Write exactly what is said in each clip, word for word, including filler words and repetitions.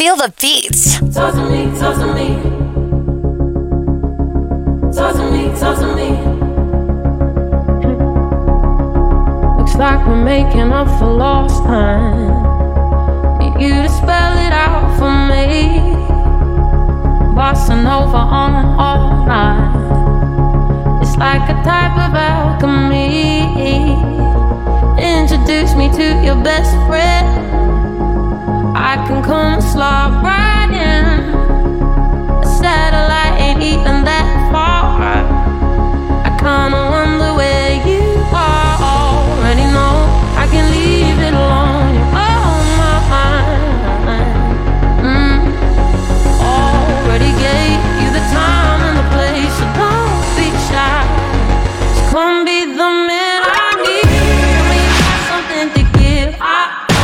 Feel the beats. Talk to me, talk to me. Talk to me, talk to me. Looks like we're making up for lost time. Need you to spell it out for me. Bossa Nova on all night. It's like a type of alchemy. Introduce me to your best friend. I can come slide right in. A satellite ain't even that far. I kinda wonder where you are. Already know I can leave it alone. You're on my mind. mm. Already gave you the time and the place, so don't be shy. Just come be the man I need. Tell me you got something to give. I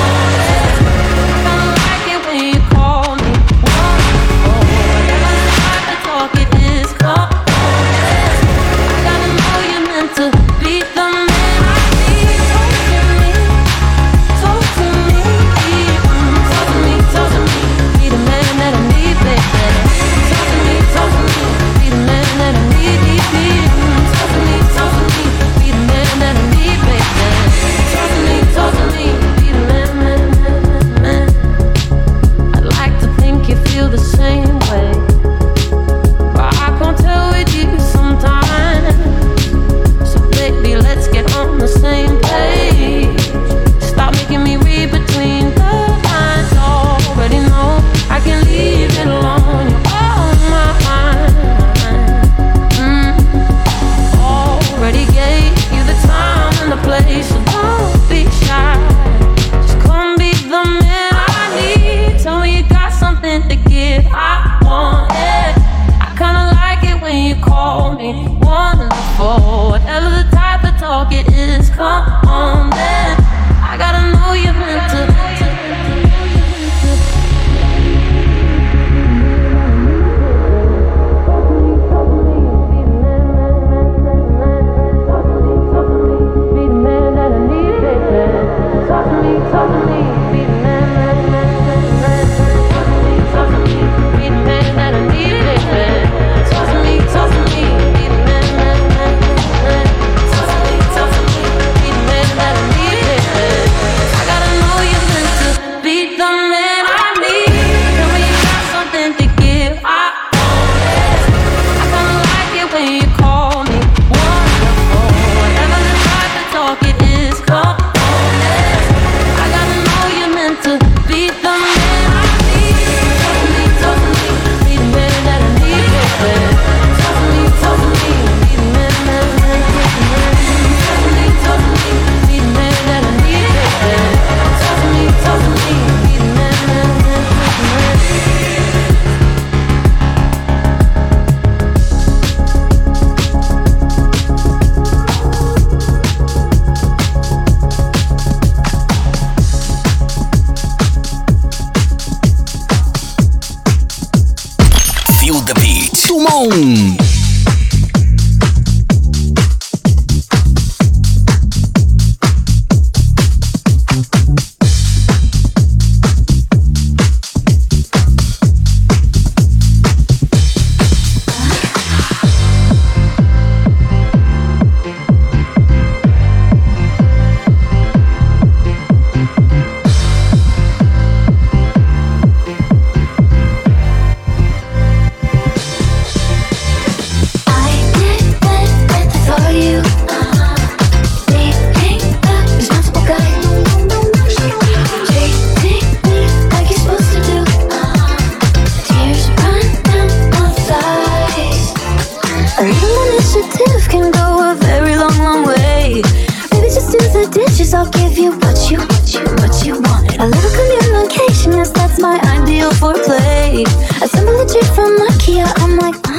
I'll give you what you, what you, what you want. A little communication, yes, that's my ideal foreplay. Assemble a trick from Ikea, I'm like, mm.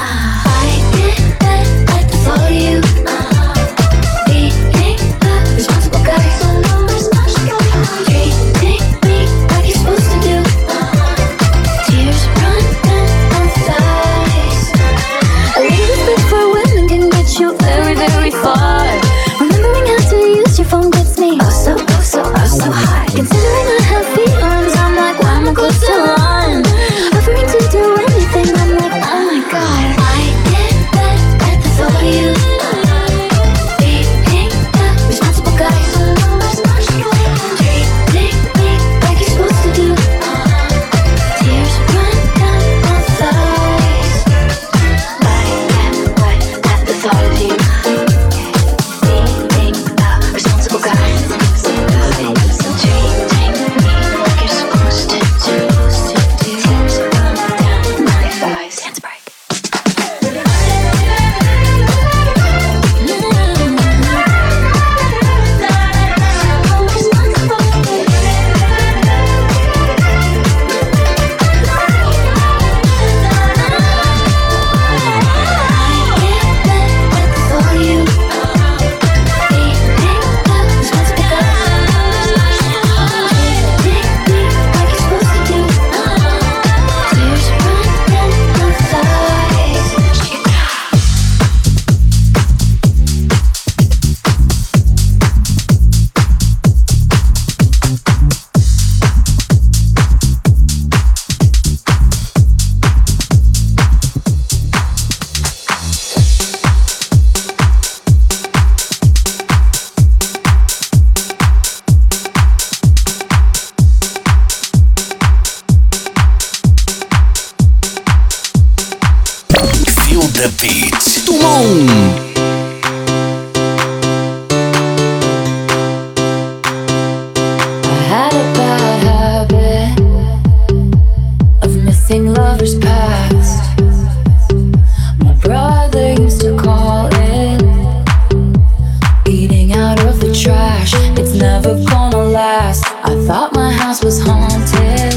I get that like the thought of you. We ain't the responsible guys. Treating me like you're supposed to do. Tears run down my thighs. A little respect for women can get you very, very far. Remembering how to use your phone gets me oh so, oh so, oh so high. Considering I have feelings, I'm like, why am I close to line? the beat. Tout le monde. Lovers past. My brother used to call it eating out of the trash. It's never gonna last. I thought my house was haunted.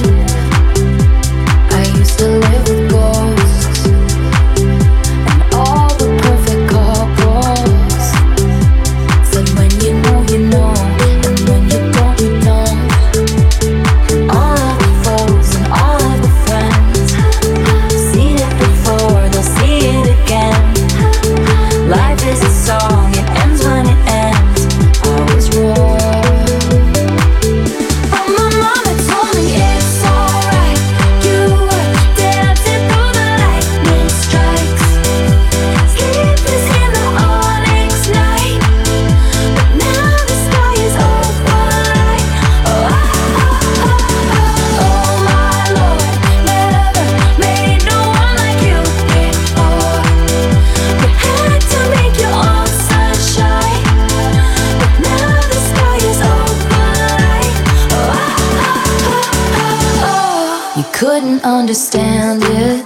I used to live with ghosts and all the perfect couples. Said when you know, you know, and when you don't, you don't. All of the foes and all of the friends, seen it before, they'll see it again. Life is a song, it ends when it ends. I was wrong, but my mama told me it's alright. You were dancing through the lightning strikes, sleepless in the onyx night. But now the sky is overlight. Oh, oh, oh, oh, oh, my Lord, never made no one like you before. You had to make your own sunshine, but now the sky is overlight. Oh, oh, oh, oh, oh. You couldn't understand it,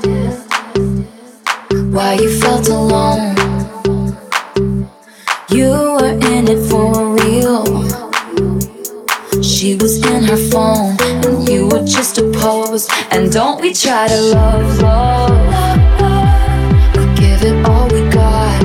why you felt alone. You were in it for real. She was in her phone, and you were just a pose. And don't we try to love, love, but give it all we got.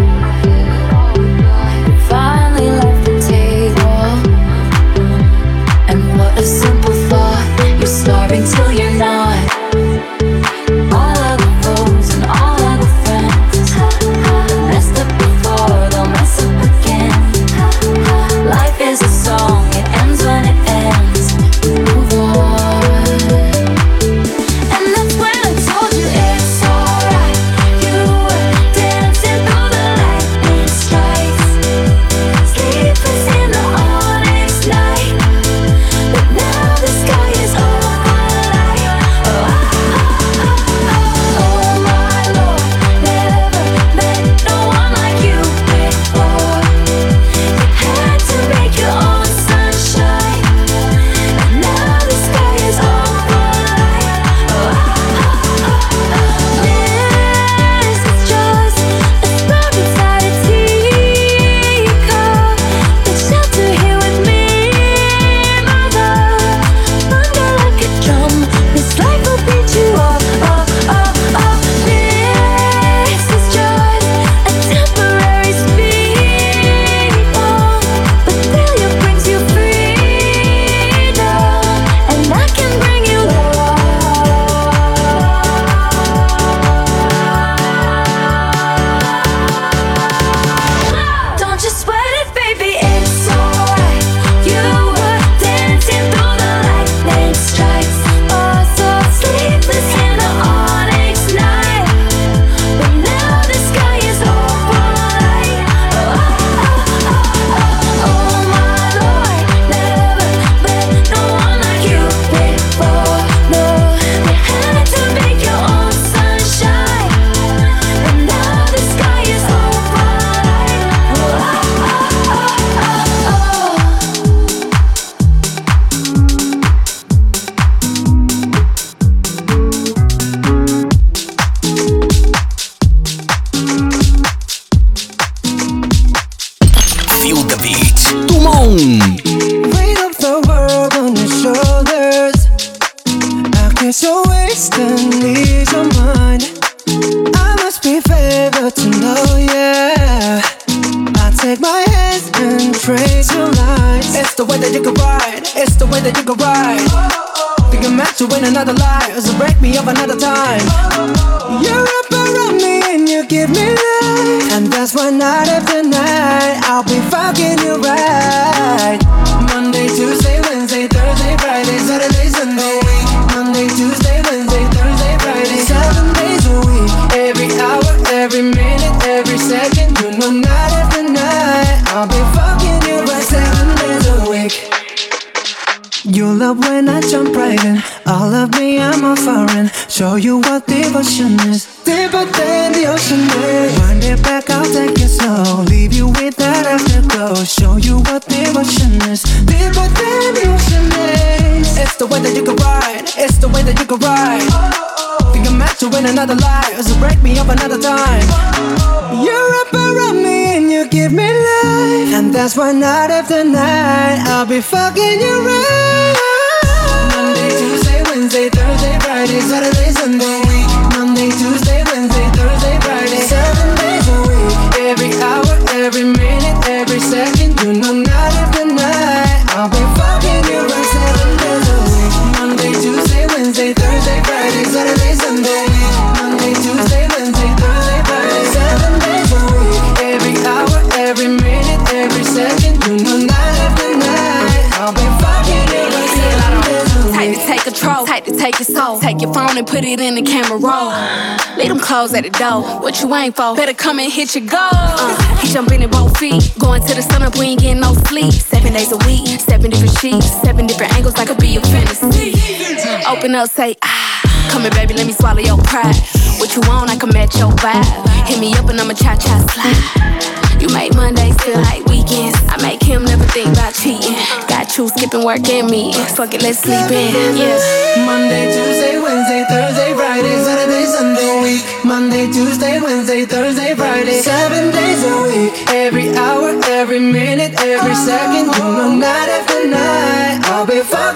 We finally left the table, and what a simple thought. You're starving till you're not. All of the foes and all of the friends messed up before, they'll mess up again. Life is a song, it ends when it ends. Move on. And that's when I told you it's alright. You were dancing through the lightning strikes, sleepless in the onyx night. But now the sky is overlight. Oh, oh, oh, oh, oh, my Lord, never met no one like you before. You had to make your own sunshine, but now the sky is overlight. Oh, oh, oh, oh, this is just a spark inside a teacup. The shelter here with me, my love, thunder like a drum. This life will beat you up, up, up, up. This is just a temporary speed bump, but failure brings you freedom, and I can bring you love. Don't you sweat it, baby, it's alright. You were dancing through the lightning strikes, oh so sleepless in the onyx night. But now the sky is overlight. Oh, oh, oh, oh, oh, my Lord, never met no one like you before. No, you had to make your own sunshine, and now the sky is overlight. Oh, oh, oh, oh, oh, oh. Feel the beat. Tout le monde. Weight of the world on your shoulders. I guess you're wasting ease of mind. I must be favored to know, yeah. I take my hands and trace your lines. It's the way that you can ride. It's the way that you can ride. Think I'm meant to win another life, so break me up another time. You're up around me and you give me life, and that's why night after night I'll be fucking you right. Monday, Tuesday, Wednesday, Thursday, Friday, Saturday, Sunday. Monday, Tuesday, Wednesday, Thursday, Friday, seven days a week. Every hour, every minute, every second. You know night after night I'll be fucking you right seven days a week. You love when I jump right in. All of me, I'm come on foreign, show you what devotion is. Deeper than the ocean is. Wind it back, I'll take it slow. Leave you with that afterglow. Show you what devotion is. Deeper than the ocean is. It's the way that you can ride. It's the way that you can ride. Think I'm meant to win another life, so break me up another time. You're up around me and you give me life, and that's why night after night I'll be fucking you right. Monday, Tuesday, Wednesday, Thursday, Friday, Saturday, Sunday. Monday, Tuesday, Wednesday, Thursday, Friday, seven days a week. Every hour, every minute, every second. You know night after night I'll be fucking you right. Seven days a week. Monday, Tuesday, Wednesday, Thursday, Friday, Saturday, Sunday. Monday, Tuesday, Wednesday, Thursday, Friday, seven days a week. Every hour, every minute, every second. You know night after night I'll be fucking you right. Seven days a week. Tight to take control, tight to take your soul. Take your phone and put it in the camera roll. Leave them clothes at the door. What you ain't for? Better come and hit your goal. Uh, he jumping in both feet. Going to the sun up, we ain't getting no sleep. Seven days a week, seven different sheets, seven different angles, like a be a fantasy. Open up, say ah. Come here, baby, let me swallow your pride. What you want, I can match your vibe. Hit me up and I'ma cha-cha slide. You make Mondays feel like weekends. I make him never think about cheating. Got you skipping work and me. Fuck it, let's sleep in, yeah. Monday, Tuesday, Wednesday, Thursday, Friday, Saturday, Sunday, week. Monday, Tuesday, Wednesday, Thursday, Friday, seven days a week. Every hour, every minute, every second. You know night after night I'll be fine.